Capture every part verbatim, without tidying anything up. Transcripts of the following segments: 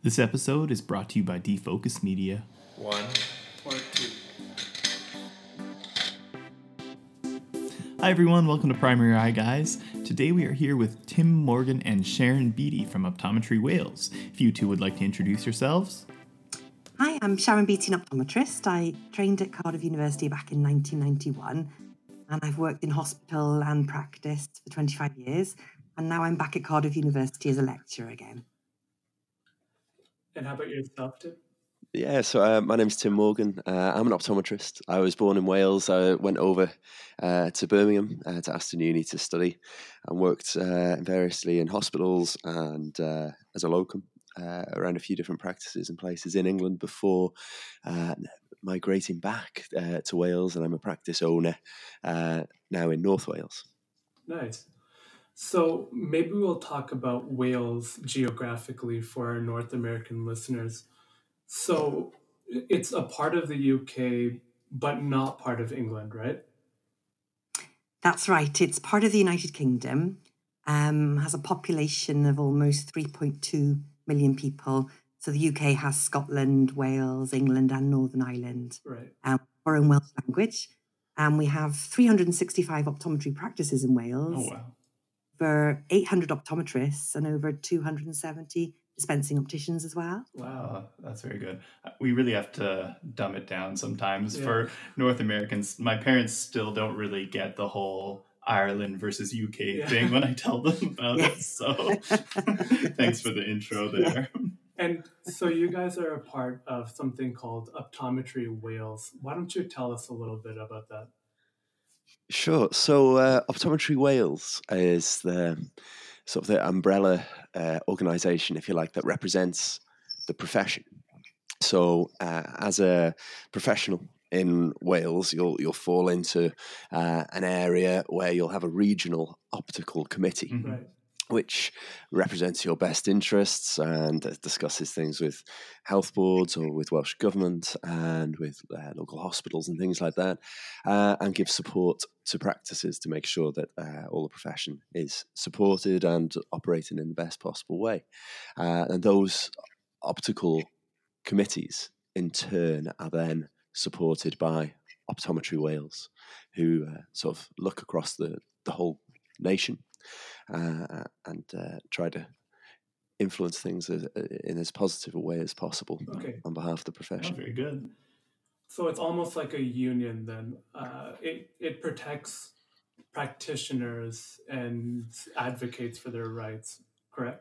This episode is brought to you by Defocus Media. One or two. Hi everyone, welcome to Primary Eye Guys. Today we are here with Tim Morgan and Sharon Beattie from Optometry Wales. If you two would like to introduce yourselves. Hi, I'm Sharon Beattie, an optometrist. I trained at Cardiff University back in nineteen ninety-one, and I've worked in hospital and practice for twenty-five years, and now I'm back at Cardiff University as a lecturer again. And how about yourself, Tim? Yeah, so uh, my name's Tim Morgan. Uh, I'm an optometrist. I was born in Wales. I went over uh, to Birmingham uh, to Aston Uni to study and worked uh, variously in hospitals and uh, as a locum uh, around a few different practices and places in England before uh, migrating back uh, to Wales. And I'm a practice owner uh, now in North Wales. Nice. So maybe we'll talk about Wales geographically for our North American listeners. So it's a part of the U K, but not part of England, right? That's right. It's part of the United Kingdom, um, has a population of almost three point two million people. So the U K has Scotland, Wales, England, and Northern Ireland. Right. Um, our own Welsh language. And we have three hundred sixty-five optometry practices in Wales. Oh, wow. Over eight hundred optometrists and over two hundred seventy dispensing opticians as well. Wow, that's very good. We really have to dumb it down sometimes Yeah. for North Americans. My parents still don't really get the whole Ireland versus U K Yeah. thing when I tell them about Yeah. it. So thanks for the intro there. And so you guys are a part of something called Optometry Wales. Why don't you tell us a little bit about that? Sure. So uh, Optometry Wales is the sort of the umbrella uh, organisation, if you like, that represents the profession. So uh, as a professional in Wales, you'll you'll fall into uh, an area where you'll have a regional optical committee, Mhm. Right. which represents your best interests and uh, discusses things with health boards or with Welsh Government and with uh, local hospitals and things like that, uh, and gives support to practices to make sure that uh, all the profession is supported and operating in the best possible way. Uh, and those optical committees, in turn, are then supported by Optometry Wales, who uh, sort of look across the, the whole nation uh, and uh, try to influence things as, in as positive a way as possible Okay. on behalf of the Oh, profession. very good. So it's almost like a union then. Uh, it, it protects practitioners and advocates for their rights, correct?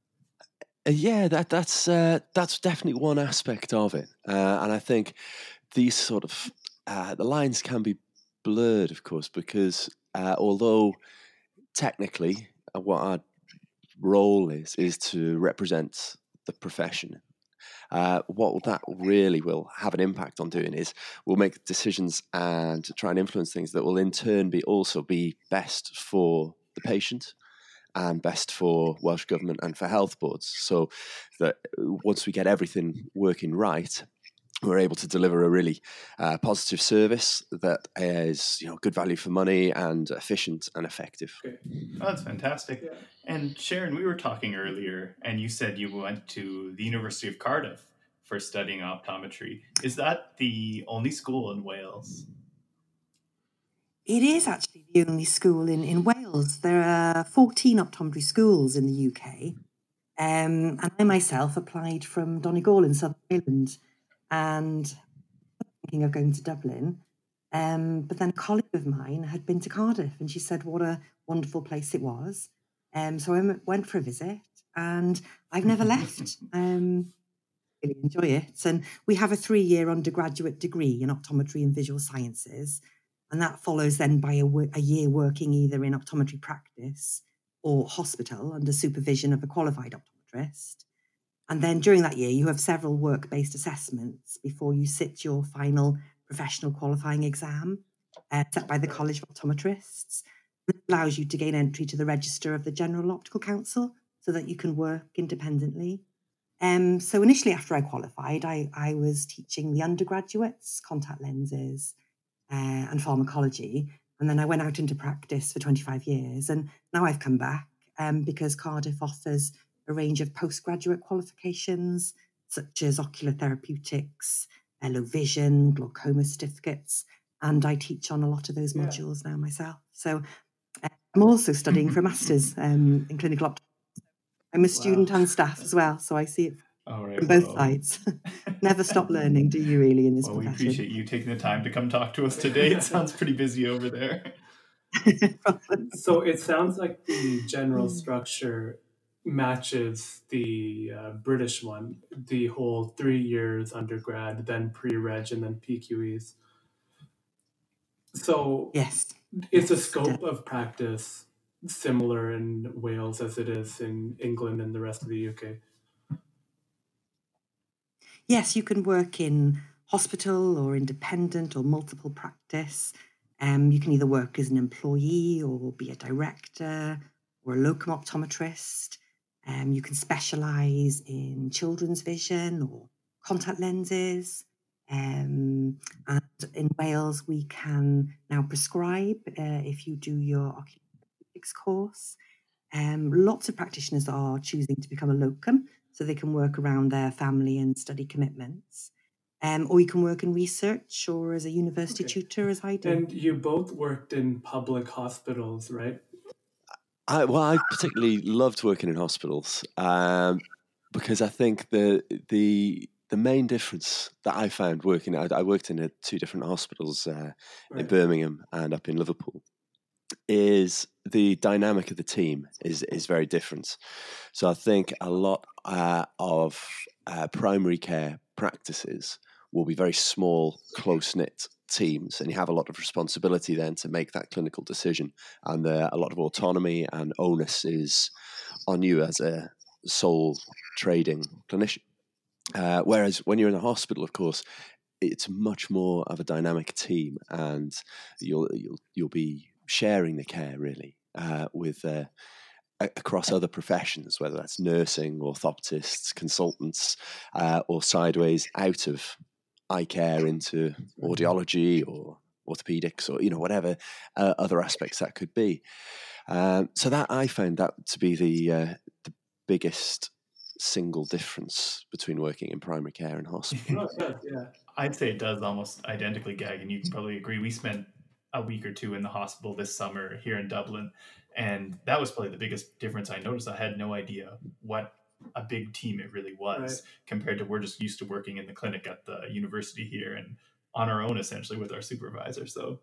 Uh, yeah, that that's uh, that's definitely one aspect of it, uh, and I think these sort of uh, the lines can be blurred, of course, because uh, although technically uh, what our role is is to represent the profession. Uh, what that really will have an impact on doing is we'll make decisions and try and influence things that will in turn be also be best for the patient and best for Welsh Government and for health boards. So that once we get everything working right, we're able to deliver a really uh, positive service that is, you know, good value for money and efficient and effective. Okay. Oh, that's fantastic. Yeah. And Sharon, we were talking earlier, and you said you went to the University of Cardiff for studying optometry. Is that the only school in Wales? It is actually the only school in, in Wales. There are fourteen optometry schools in the U K. Um, and I myself applied from Donegal in Southern Ireland and thinking of going to Dublin. Um, but then a colleague of mine had been to Cardiff and she said what a wonderful place it was. Um, so I m- went for a visit and I've never left. Um, really enjoy it. And we have a three-year undergraduate degree in optometry and visual sciences. And that follows then by a, wo- a year working either in optometry practice or hospital under supervision of a qualified optometrist. And then during that year, you have several work-based assessments before you sit your final professional qualifying exam uh, set by the College of Optometrists. It allows you to gain entry to the register of the General Optical Council so that you can work independently. Um, so initially after I qualified, I, I was teaching the undergraduates contact lenses uh, and pharmacology. And then I went out into practice for twenty-five years. And now I've come back um, because Cardiff offers a range of postgraduate qualifications, such as ocular therapeutics, low vision, glaucoma certificates, and I teach on a lot of those Yeah. modules now myself. So uh, I'm also studying for a master's um, in clinical optometry. I'm a student Wow. and staff as well, so I see it All right. from both Well, sides. Never stop learning, do you really, in this well, we profession? appreciate you taking the time to come talk to us today. It sounds pretty busy over there. So it sounds like the general structure matches the uh, British one, the whole three years undergrad, then pre-reg, and then P Q Es. So Yes. is the yes, scope of practice similar in Wales as it is in England and the rest of the U K? Yes, you can work in hospital or independent or multiple practice. Um, you can either work as an employee or be a director or a locum optometrist. Um, you can specialise in children's vision or contact lenses. Um, and in Wales, we can now prescribe uh, if you do your ocular course. Um, lots of practitioners are choosing to become a locum so they can work around their family and study commitments. Um, or you can work in research or as a university Okay. tutor, as I do. And you both worked in public hospitals, right? I, well, I particularly loved working in hospitals um, because I think the the the main difference that I found working, I, I worked in uh, two different hospitals uh, in Right. Birmingham and up in Liverpool, is the dynamic of the team is is very different. So I think a lot uh, of uh, primary care practices will be very small, close-knit teams, and you have a lot of responsibility then to make that clinical decision, and uh, a lot of autonomy and onus is on you as a sole trading clinician. Uh, whereas when you're in a hospital, of course, it's much more of a dynamic team, and you'll you'll you'll be sharing the care really uh, with uh, across other professions, whether that's nursing, orthoptists, consultants, uh, or sideways out of eye care into audiology or orthopedics, or you know whatever uh, other aspects that could be. Um, so that I found that to be the uh, the biggest single difference between working in primary care and hospital. Oh, it does, yeah. I'd say it does almost identically, Gag, and you can probably agree. We spent a week or two in the hospital this summer here in Dublin, and that was probably the biggest difference I noticed. I had no idea what a big team it really was Right. compared to we're just used to working in the clinic at the university here and on our own essentially with our supervisor. So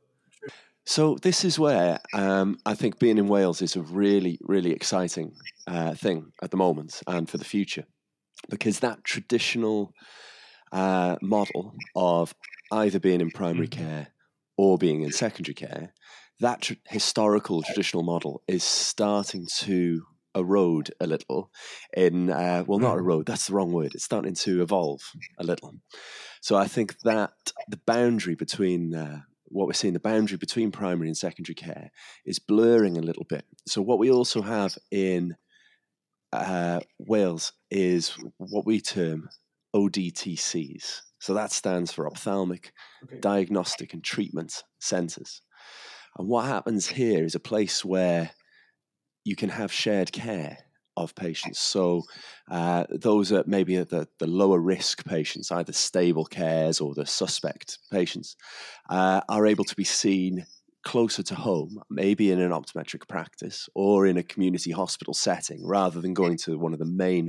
So this is where um, I think being in Wales is a really, really exciting uh, thing at the moment and for the future, because that traditional uh, model of either being in primary Mhm. care or being in secondary care, that tr- historical traditional model is starting to erode a little in, uh, well, not erode, that's the wrong word. It's starting to evolve a little. So I think that the boundary between uh, what we're seeing, the boundary between primary and secondary care is blurring a little bit. So what we also have in uh, Wales is what we term O D T Cs. So that stands for Ophthalmic Okay. Diagnostic and Treatment Centres. And what happens here is a place where you can have shared care of patients. So uh, those are maybe the, the lower risk patients, either stable cares or the suspect patients, uh, are able to be seen closer to home, maybe in an optometric practice or in a community hospital setting, rather than going to one of the main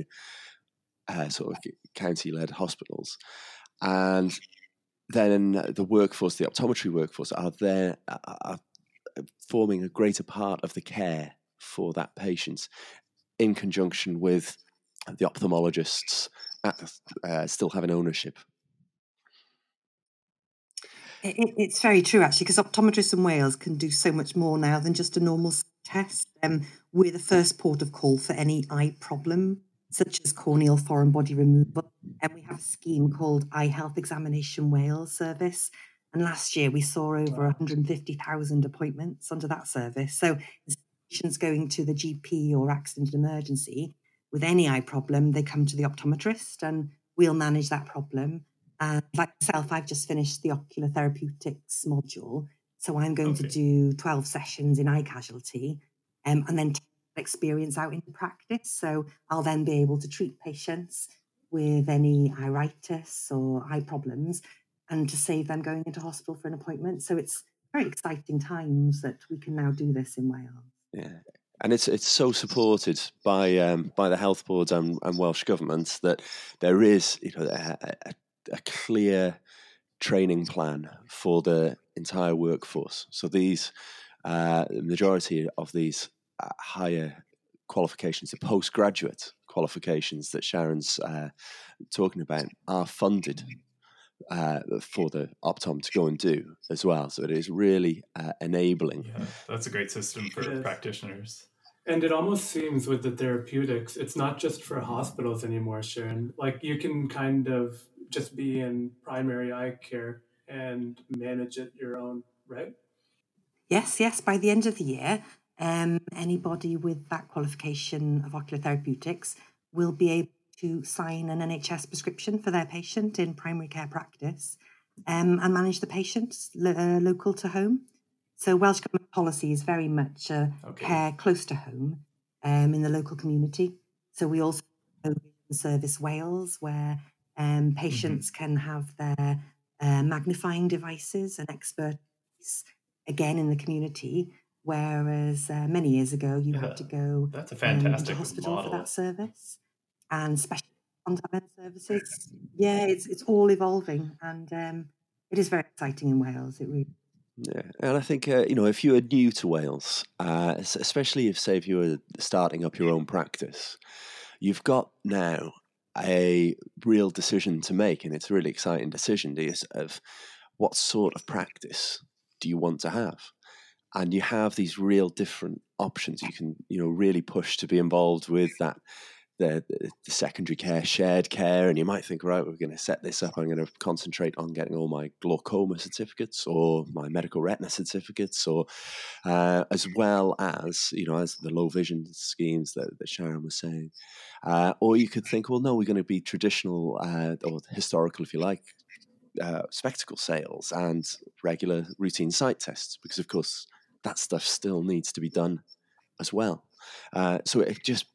uh, sort of county-led hospitals. And then the workforce, the optometry workforce, are there are forming a greater part of the care for that patient, in conjunction with the ophthalmologists at, uh, still having ownership. It, it, it's very true, actually, because optometrists in Wales can do so much more now than just a normal test. Um, we're the first port of call for any eye problem, such as corneal foreign body removal. And we have a scheme called Eye Health Examination Wales service. And last year we saw over Wow. one hundred fifty thousand appointments under that service. So patients going to the G P or accident and emergency with any eye problem, they come to the optometrist and we'll manage that problem. And like myself, I've just finished the ocular therapeutics module. So I'm going to Okay. do twelve sessions in eye casualty um, and then ten experience out into practice. So I'll then be able to treat patients with any iritis or eye problems and to save them going into hospital for an appointment. So it's very exciting times that we can now do this in Wales. Yeah. And it's it's so supported by um, by the health boards and, and Welsh government that there is, you know, a, a, a clear training plan for the entire workforce. So these, uh, the majority of these uh, higher qualifications, the postgraduate qualifications that Sharon's uh, talking about, are funded uh, for the Optom to go and do as well. So it is really uh, enabling. Yeah, that's a great system for practitioners. And it almost seems with the therapeutics, it's not just for hospitals anymore, Sharon. Like you can kind of just be in primary eye care and manage it your own, right? Yes, yes. By the end of the year, um, anybody with that qualification of ocular therapeutics will be able to sign an N H S prescription for their patient in primary care practice um, and manage the patients lo- uh, local to home. So Welsh Government policy is very much uh, Okay. care close to home um, in the local community. So we also have Service Wales, where um, patients can have their uh, magnifying devices and expertise again in the community, whereas uh, many years ago you Yeah, had to go That's a um, into fantastic hospital for model. that service, and special contact lens services. Yeah, it's it's all evolving, and um, it is very exciting in Wales. It really. Yeah, and I think uh, you know, if you are new to Wales, uh, es- especially if, say, if you were starting up your own practice, you've got now a real decision to make, and it's a really exciting decision is of what sort of practice do you want to have, and you have these real different options. You can, you know, really push to be involved with that. The, the secondary care, shared care, and you might think, right, we're going to set this up. I'm going to concentrate on getting all my glaucoma certificates or my medical retina certificates, or uh, as well as, you know, as the low vision schemes that, that Sharon was saying. Uh, or you could think, well, no, we're going to be traditional uh, or historical, if you like, uh, spectacle sales and regular routine sight tests, because of course that stuff still needs to be done as well. Uh, so it just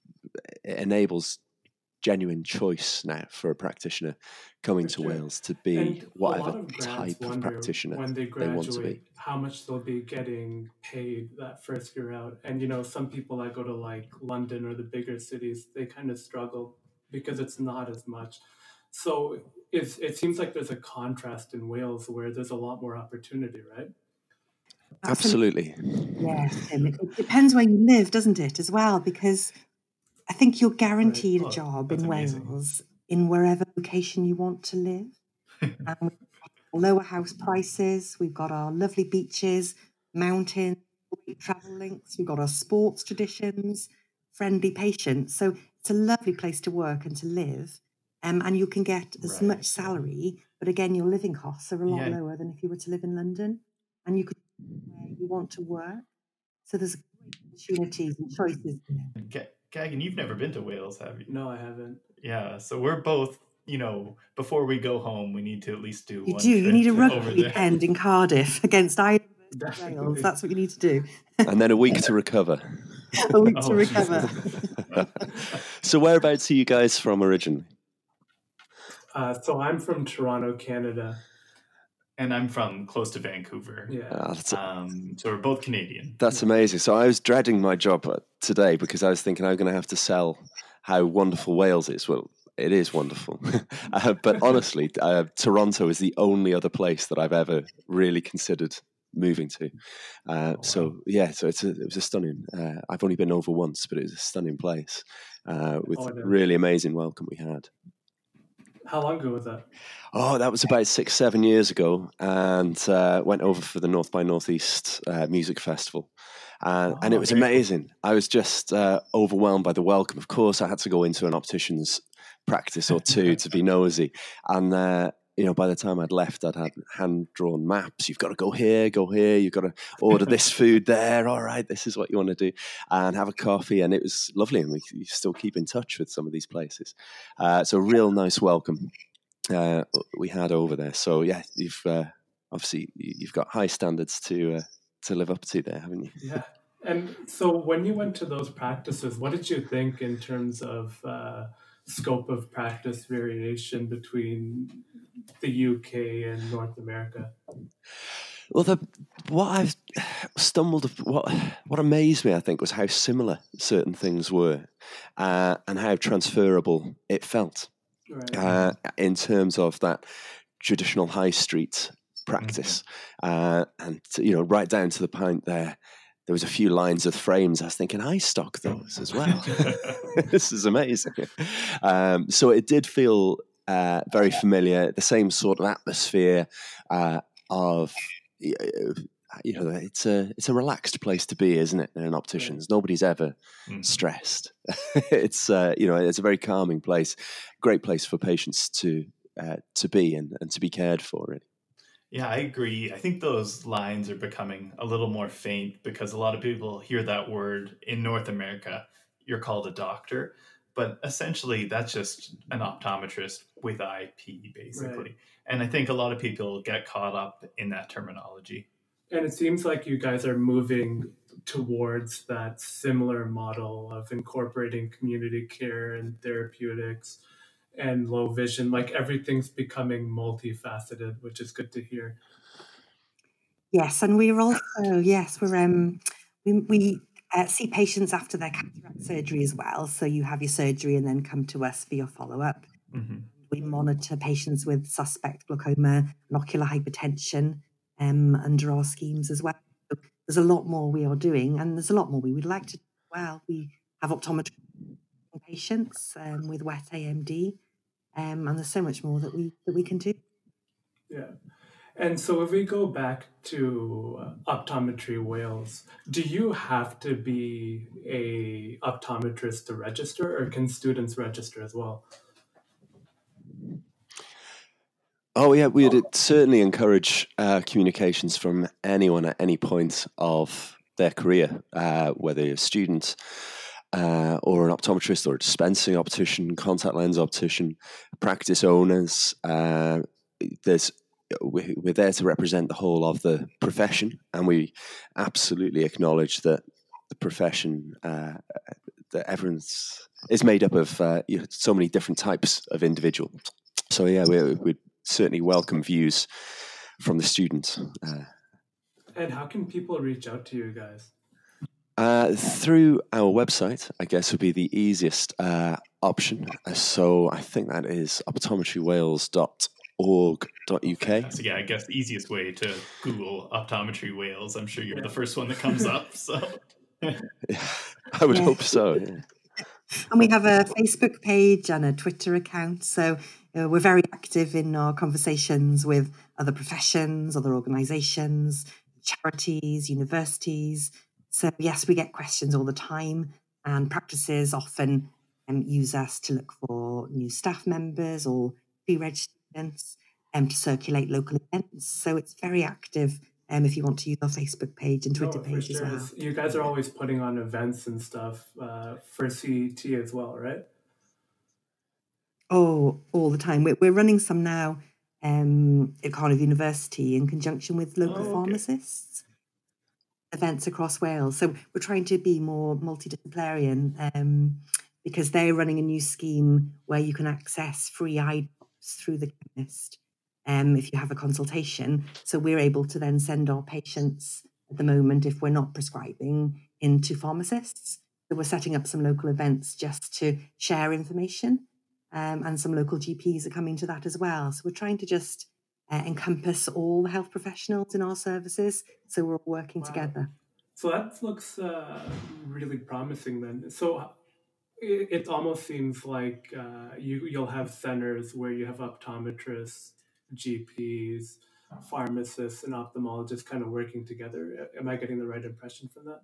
it enables genuine choice now for a practitioner coming For to sure. Wales to be And a whatever lot of grads type of wonder practitioner when they they want to be. graduate how much they'll be getting paid that first year out. And you know, some people that go to like London or the bigger cities, they kind of struggle because it's not as much. So it's, it seems like there's a contrast in Wales where there's a lot more opportunity, right? Absolutely. Yes, Tim. It, it depends where you live, doesn't it, as well? Because I think you're guaranteed Right. a Oh, job that's in amazing. Wales in wherever location you want to live. And we've got lower house prices, we've got our lovely beaches, mountains, great travel links, we've got our sports traditions, friendly patients. So it's a lovely place to work and to live. Um, and you can get as Right, much yeah. salary, but again, your living costs are a lot Yeah. lower than if you were to live in London. And you could where you want to work. So there's great opportunities and choices there. Ga- Gagan, you've never been to Wales, have you? No, I haven't. Yeah, so we're both, you know, before we go home, we need to at least do You one do. You need a trip rugby over there. weekend in Cardiff against Ireland versus Definitely. Wales. That's what you need to do. And then a week to recover. A week to Oh, recover. So whereabouts are you guys from originally? Uh, so I'm from Toronto, Canada. And I'm from close to Vancouver. Yeah. Ah, that's, Um, so we're both Canadian. that's amazing. So I was dreading my job uh, today because I was thinking I'm going to have to sell how wonderful Wales is. Well, it is wonderful. uh, but honestly, uh, Toronto is the only other place that I've ever really considered moving to. Uh, Oh, wow. So yeah, so it's a, it was a stunning. Uh, I've only been over once, but it was a stunning place uh, with Oh, no. really amazing welcome we had. How long ago was that? Oh, that was about six, seven years ago, and uh, went over for the North by Northeast uh, Music Festival, and, and it Oh, was very cool. amazing. I was just uh, overwhelmed by the welcome. Of course, I had to go into an optician's practice or two to be nosy, and uh, you know, by the time I'd left, I'd had hand-drawn maps. You've got to go here, go here. You've got to order this food there. All right, this is what you want to do, and have a coffee. And it was lovely, and we you still keep in touch with some of these places. Uh, so, real nice welcome. Uh, we had over there. So yeah, you've uh, obviously you've got high standards to uh, to live up to there, haven't you? Yeah. And so when you went to those practices, what did you think in terms of uh, scope of practice variation between the U K and North America? Well, the, what I've stumbled, what what amazed me, I think, was how similar certain things were, uh, and how transferable it felt, Right. uh, in terms of that traditional high street practice, uh, and you know, right down to the point there. There was a few lines of frames. I was thinking, I stock those as well. This is amazing. Um, so it did feel uh, very familiar. The same sort of atmosphere uh, of, you know, it's a it's a relaxed place to be, isn't it? In an optician's, nobody's ever Mhm. stressed. It's uh, you know, it's a very calming place, great place for patients to uh, to be and, and to be cared for. Really. Yeah, I agree. I think those lines are becoming a little more faint because a lot of people hear that word in North America. You're called a doctor, but essentially that's just an optometrist with I P, basically. Right. And I think a lot of people get caught up in that terminology. And it seems like you guys are moving towards that similar model of incorporating community care and therapeutics and low vision. Like everything's becoming multifaceted, which is good to hear. Yes, and we're also yes we're um we we uh, see patients after their cataract surgery as well. So you have your surgery and then come to us for your follow up. Mm-hmm. We monitor patients with suspect glaucoma and ocular hypertension um, under our schemes as well. So there's a lot more we are doing, and there's a lot more we would like to do as well. We have optometry patients um, with wet A M D, um, and there's so much more that we that we can do. Yeah. And so if we go back to uh, Optometry Wales, do you have to be a optometrist to register, or can students register as well? Oh yeah, we'd certainly encourage uh, communications from anyone at any point of their career, uh, whether you're a student uh, or an optometrist or a dispensing optician, contact lens optician, practice owners. Uh, there's we- we're there to represent the whole of the profession, and we absolutely acknowledge that the profession, uh, that everyone's is made up of uh, you know, so many different types of individuals. So yeah, we we certainly welcome views from the students. Uh, And how can people reach out to you guys? Uh, through our website, I guess would be the easiest uh, option. So I think that is optometry wales dot org dot U K. So yeah, I guess the easiest way to Google Optometry Wales, I'm sure you're Yeah. the first one that comes up. So I would Yeah. hope so. Yeah. And we have a Facebook page and a Twitter account. So uh, we're very active in our conversations with other professions, other organisations, charities, universities. So yes, we get questions all the time, and practices often um, use us to look for new staff members or pre-registered students and um, to circulate local events. So it's very active. Um, if you want to use our Facebook page and Twitter Oh, for page as sure. well. It's- You guys are always putting on events and stuff uh, for C E T as well, right? Oh, all the time. We're, we're running some now um, at Cardiff University in conjunction with local Oh, okay. pharmacists, events across Wales. So we're trying to be more multidisciplinary um, because they're running a new scheme where you can access free eye drops through the chemist um, if you have a consultation. So we're able to then send our patients at the moment, if we're not prescribing, into pharmacists. So we're setting up some local events just to share information. Um, and some local G Ps are coming to that as well. So we're trying to just uh, encompass all the health professionals in our services, so we're all working Wow. together. So that looks uh, really promising then. So it, it almost seems like uh, you, you'll have centers where you have optometrists, G Ps, pharmacists, and ophthalmologists kind of working together. Am I getting the right impression from that?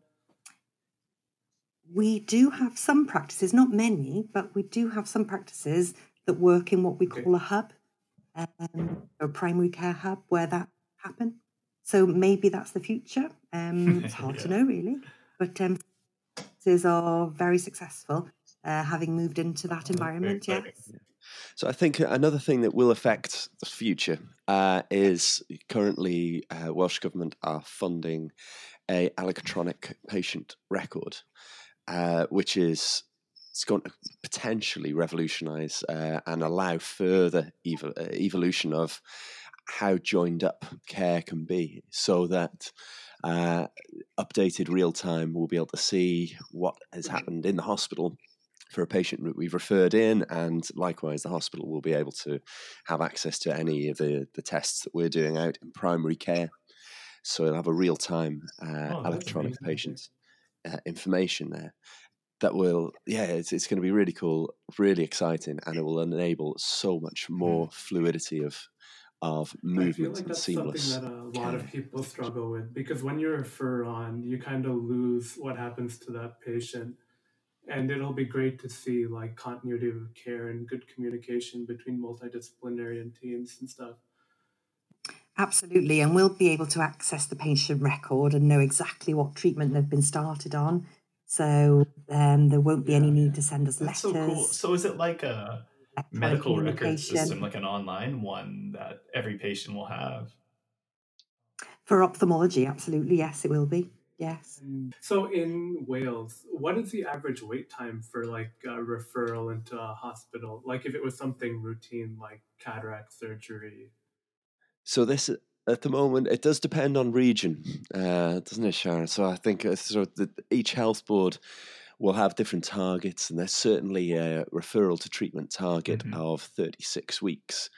We do have some practices, not many, but we do have some practices that work in what we Okay. call a hub, um, a primary care hub where that happen. So maybe that's the future. Um, it's hard to Yeah. know really, but um, practices are very successful, uh, having moved into that Oh, very environment. exciting. Yes. So I think another thing that will affect the future uh, is currently uh, Welsh Government are funding a electronic patient record, uh, which is it's going to potentially revolutionise uh, and allow further ev- uh, evolution of how joined up care can be, so that uh, updated real time we'll be able to see what has happened in the hospital for a patient that we've referred in, and likewise the hospital will be able to have access to any of the, the tests that we're doing out in primary care. So it'll have a real-time uh, Oh, that's electronic amazing. patient uh, information there that will, yeah, it's, it's going to be really cool, really exciting, and it will enable so much more fluidity of of I feel movement like and that's seamless something that a lot of care. people struggle with, because when you refer on, you kind of lose what happens to that patient. And it'll be great to see like continuity of care and good communication between multidisciplinary and teams and stuff. Absolutely, and we'll be able to access the patient record and know exactly what treatment they've been started on. So um, there won't be any Yeah. need to send us That's so cool. letters, So is it like a electronic medical record system, communication. like an online one that every patient will have? For ophthalmology, absolutely, yes, it will be. Yes. And so in Wales, what is the average wait time for like a referral into a hospital? Like if it was something routine like cataract surgery? So this at the moment it does depend on region, uh, doesn't it, Sharon? So I think uh, so the, each health board will have different targets, and there's certainly a referral to treatment target Mhm. of thirty-six weeks.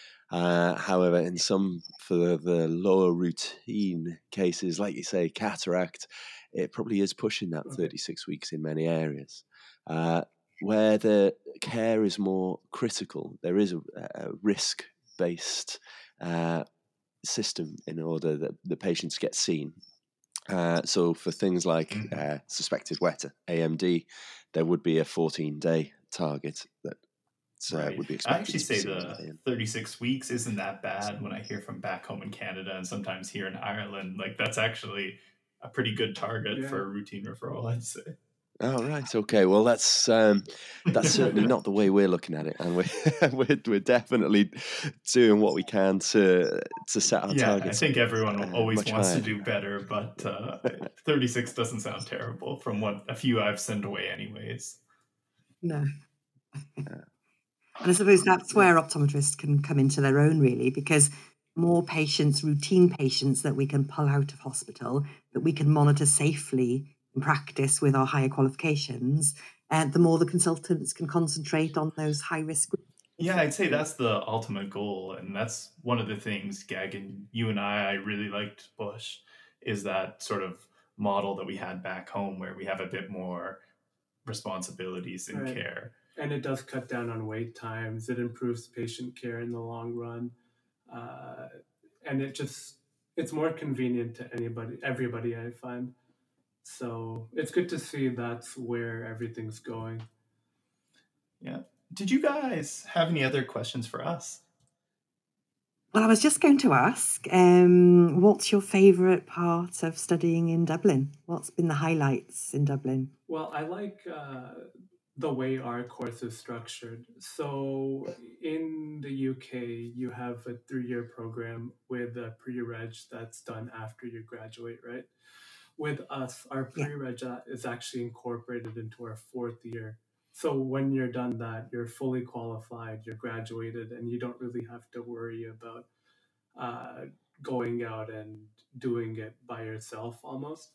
Uh, however, in some for the, the lower routine cases, like you say, cataract, it probably is pushing that Okay. thirty-six weeks in many areas. Uh, where the care is more critical, there is a, a risk-based uh, system in order that the patients get seen. Uh, so for things like Mhm. uh, suspected wet A M D, there would be a fourteen-day target that uh, Right. would be I expected actually to be say seen the within. thirty-six weeks isn't that bad when I hear from back home in Canada and sometimes here in Ireland. Like that's actually a pretty good target Yeah. for a routine referral, I'd say. Oh right, okay. Well, that's um, that's certainly not the way we're looking at it, and we're we're, we're definitely doing what we can to to set our Yeah, I targets think everyone uh, always much wants to higher. do better, but uh, thirty-six doesn't sound terrible from what a few I've sent away, anyways. No. And I suppose that's where optometrists can come into their own, really, because more patients, routine patients that we can pull out of hospital, that we can monitor safely in practice with our higher qualifications, and the more the consultants can concentrate on those high risk groups. Yeah, I'd say that's the ultimate goal, and that's one of the things, Gagan, you and I, I really liked Bush, is that sort of model that we had back home where we have a bit more responsibilities in Right. care. And it does cut down on wait times. It improves patient care in the long run. Uh, and it just, it's more convenient to anybody, everybody, I find. So it's good to see that's where everything's going. Yeah. Did you guys have any other questions for us? Well, I was just going to ask, um, what's your favourite part of studying in Dublin? What's been the highlights in Dublin? Well, I like uh, the way our course is structured. So in the U K, you have a three-year program with a pre-reg that's done after you graduate, right? With us, our Yeah. pre-reg is actually incorporated into our fourth year. So when you're done that, you're fully qualified, you're graduated, and you don't really have to worry about uh, going out and doing it by yourself almost.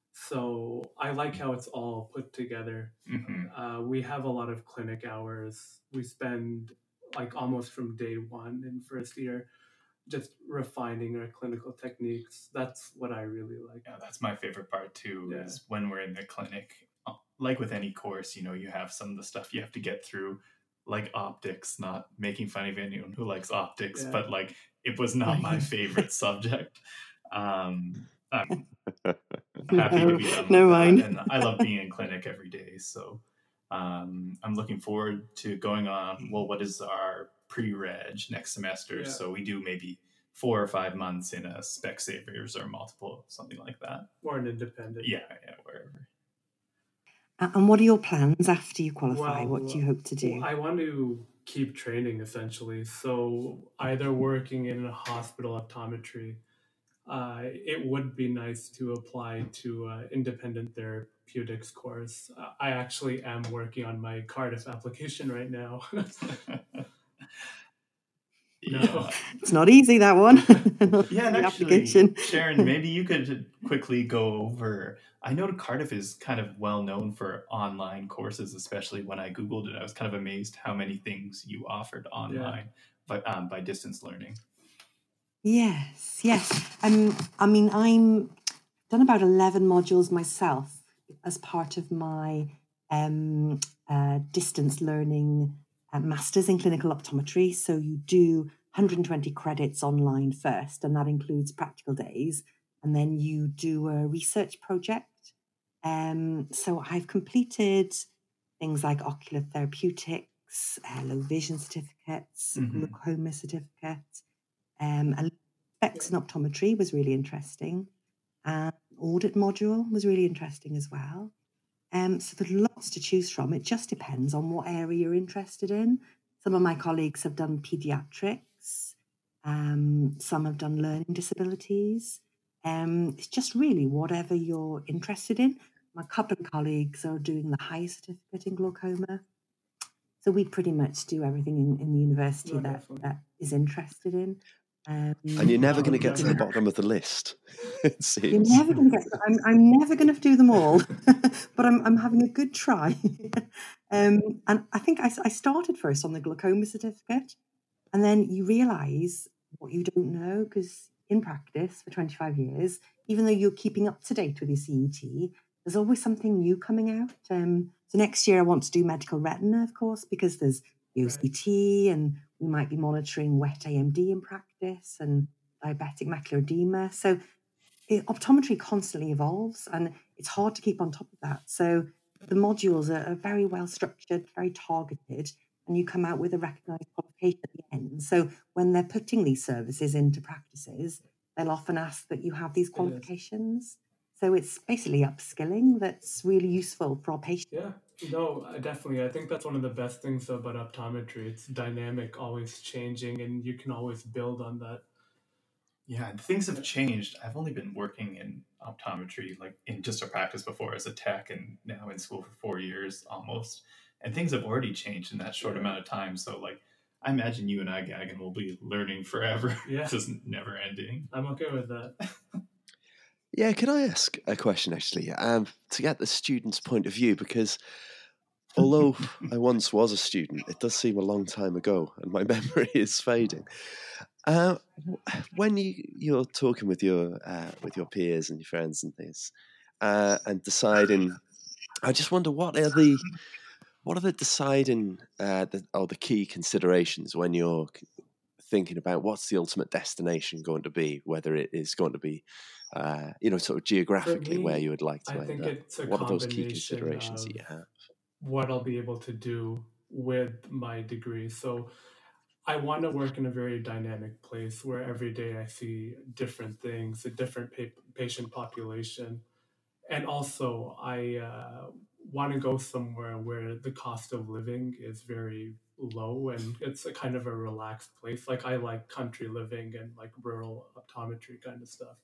So I like how it's all put together. Mhm. Uh, we have a lot of clinic hours. We spend like almost from day one in first year just refining our clinical techniques. That's what I really like. Yeah, that's my favorite part too, Yeah. is when we're in the clinic. Uh, Like with any course, you know, you have some of the stuff you have to get through, like optics, not making fun of anyone who likes optics, Yeah. but like it was not my favorite subject. Um, I'm happy to No, be done with no that. mind. And I love being in clinic every day. So um, I'm looking forward to going on, well, what is our pre-reg next semester? Yeah. So we do maybe four or five months in a Specsavers or multiple, something like that. Or an independent. Yeah, yeah, wherever. A- And what are your plans after you qualify? what do Well, you hope to do? I want to keep training essentially. So either working in a hospital optometry, uh, it would be nice to apply to uh, independent therapeutics course. Uh, I actually am working on my Cardiff application right now. No. Yeah. It's not easy, that one. Yeah, and The actually, application. Sharon, maybe you could quickly go over. I know Cardiff is kind of well known for online courses, especially when I Googled it. I was kind of amazed how many things you offered online by, um, by distance learning. Yes, yes. Um, I mean, I'm done about eleven modules myself as part of my um, uh, distance learning uh, masters in clinical optometry. So you do one hundred twenty credits online first, and that includes practical days, and then you do a research project. Um, so I've completed things like ocular therapeutics, uh, low vision certificates, Mhm. glaucoma certificates. Um, and specs in optometry was really interesting. And audit module was really interesting as well. Um, so there's lots to choose from. It just depends on what area you're interested in. Some of my colleagues have done pediatrics. Um, some have done learning disabilities. Um, it's just really whatever you're interested in. My couple of colleagues are doing the higher certificate in glaucoma. So we pretty much do everything in, in the university No, that, definitely. that is interested in. Um, And you're never Wow, going to get to the never. bottom of the list, it You're seems. never going to get. I'm, I'm never going to do them all, but I'm, I'm having a good try. um, and I think I, s- I started first on the glaucoma certificate, and then you realise what you don't know because in practice for twenty-five years, even though you're keeping up to date with your C E T, there's always something new coming out. Um, so next year I want to do medical retina, of course, because there's the O C T, and we might be monitoring wet A M D in practice and diabetic macular edema. So it, optometry constantly evolves, and it's hard to keep on top of that. So the modules are, are very well structured, very targeted, and you come out with a recognised qualification at the end. So when they're putting these services into practices, they'll often ask that you have these qualifications. So it's basically upskilling that's really useful for our patients. Yeah, no, I definitely. I think that's one of the best things about optometry. It's dynamic, always changing, and you can always build on that. Yeah, and things have changed. I've only been working in optometry, like in just a practice before as a tech, and now in school for four years almost. And things have already changed in that short Yeah. amount of time. So, like, I imagine you and I, Gagan, will be learning forever. Yeah. Just never ending. I'm okay with that. Yeah, can I ask a question actually, um, to get the student's point of view? Because although I once was a student, it does seem a long time ago, and my memory is fading. Uh, when you you're talking with your uh, with your peers and your friends and things, uh, and deciding, I just wonder what are the what are the deciding uh, the, or the key considerations when you're thinking about what's the ultimate destination going to be, whether it is going to be, uh, you know, sort of geographically me, where you would like to I end think up. it's a What are those key combination considerations of that you have? what I'll be able to do with my degree. So I want to work in a very dynamic place where every day I see different things, a different pa- patient population. And also, I uh, want to go somewhere where the cost of living is very low and it's a kind of a relaxed place. Like, I like country living and like rural optometry kind of stuff.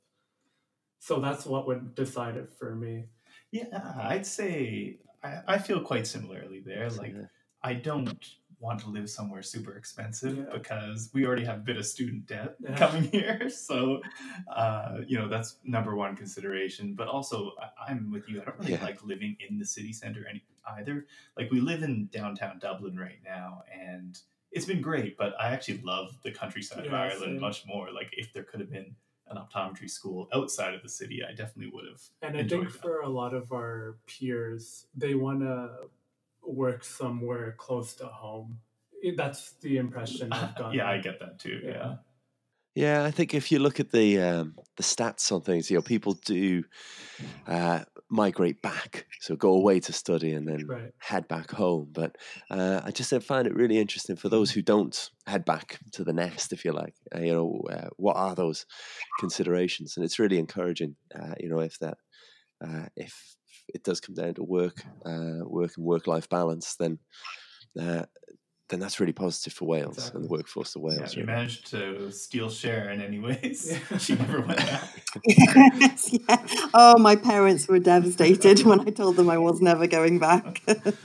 So that's what would decide it for me. Yeah, I'd say I, I feel quite similarly there. Like, Yeah. I don't want to live somewhere super expensive Yeah. because we already have a bit of student debt Yeah. coming here. So, uh, you know, that's number one consideration. But also, I, I'm with you. I don't really Yeah. like living in the city center any, either. Like, we live in downtown Dublin right now, and it's been great. But I actually love the countryside of Yeah, Ireland same. much more. Like, if there could have been an optometry school outside of the city, I definitely would have And I enjoyed think that. for a lot of our peers, they want to work somewhere close to home. It- That's the impression I've gotten. Yeah, I get that too. Yeah. Yeah, I think if you look at the um, the stats on things, you know, people do uh, migrate back, so go away to study and then Right. head back home. But uh, I just find it really interesting for those who don't head back to the nest, if you like. Uh, you know, uh, what are those considerations? And it's really encouraging. Uh, you know, if that uh, if it does come down to work, uh, work and work life balance, then. Uh, then that's really positive for Wales Exactly. and the workforce of Wales. Yeah, you really. managed to steal Sharon anyways. Yeah. She never went back. Yes, yeah. Oh, my parents were devastated when I told them I was never going back.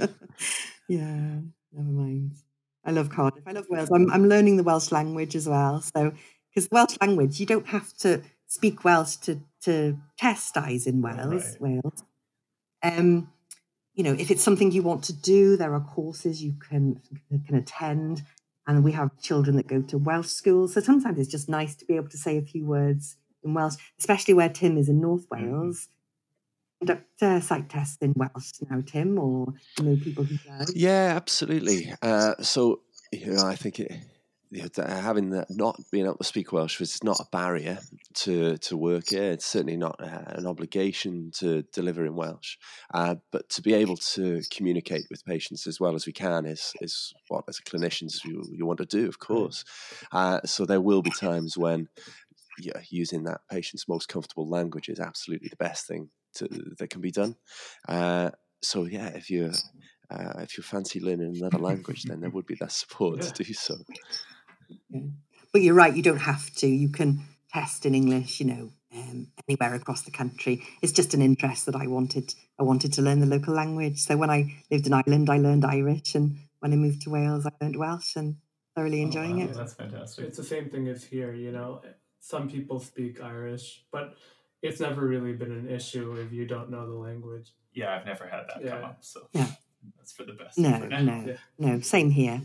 Yeah, never mind. I love Cardiff. I love Wales. I'm I'm learning the Welsh language as well. So, because the Welsh language, you don't have to speak Welsh to to test eyes in Wales. Right. Wales. Um, you know, if it's something you want to do, there are courses you can can attend, and we have children that go to Welsh schools. So sometimes it's just nice to be able to say a few words in Welsh, especially where Tim is in North Wales. Conduct uh, sight tests in Welsh now, Tim, or you know people who do. Yeah, absolutely. Uh, so, you know, I think it, you know, that having that not being able to speak Welsh was not a barrier to, to work here. It's certainly not uh, an obligation to deliver in Welsh. Uh, but to be able to communicate with patients as well as we can is, is what, as clinicians, you, you want to do, of course. Uh, so there will be times when yeah, using that patient's most comfortable language is absolutely the best thing to, that can be done. Uh, so yeah, if you uh, if you fancy learning another language, then there would be that support Yeah. to do so. Yeah. But you're right, you don't have to. You can test in English, you know, um, anywhere across the country. It's just an interest that I wanted. I wanted to learn the local language. So when I lived in Ireland, I learned Irish, and when I moved to Wales, I learned Welsh, and thoroughly Oh, enjoying wow, it. that's fantastic. It's the same thing as here, you know. Some people speak Irish, but it's never really been an issue if you don't know the language. Yeah, I've never had that come Yeah. up, so Yeah. that's for the best. No, for now. no, Yeah. no. Same here.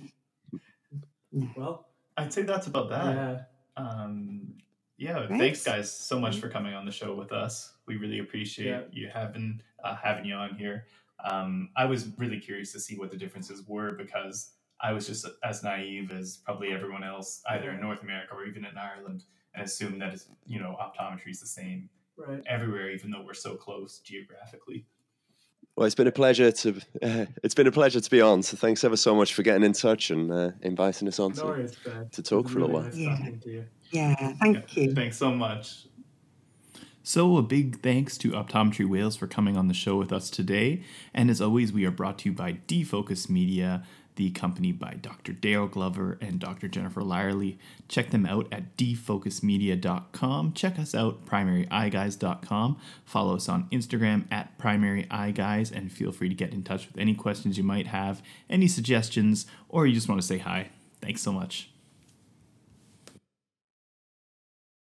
No. Well, I'd say that's about that. yeah. Um, yeah, Great. thanks guys so much for coming on the show with us. We really appreciate Yeah. you having uh, having you on here. Um, I was really curious to see what the differences were because I was just as naive as probably everyone else, either in North America or even in Ireland, and assumed that it's, you know, optometry is the same Right. everywhere, even though we're so close geographically. Well, it's been a pleasure to uh, it's been a pleasure to be on. So thanks ever so much for getting in touch and uh, inviting us on No to, worries, Brad. to talk It was for a really while. nice Yeah. talking to you. Yeah, thank you. Thanks so much. So a big thanks to Optometry Wales for coming on the show with us today. And as always, we are brought to you by Defocus Media, the company by Doctor Dale Glover and Doctor Jennifer Lyerly. Check them out at defocus media dot com. Check us out, primary eye guys dot com. Follow us on Instagram at primary eye guys, and feel free to get in touch with any questions you might have, any suggestions, or you just want to say hi. Thanks so much.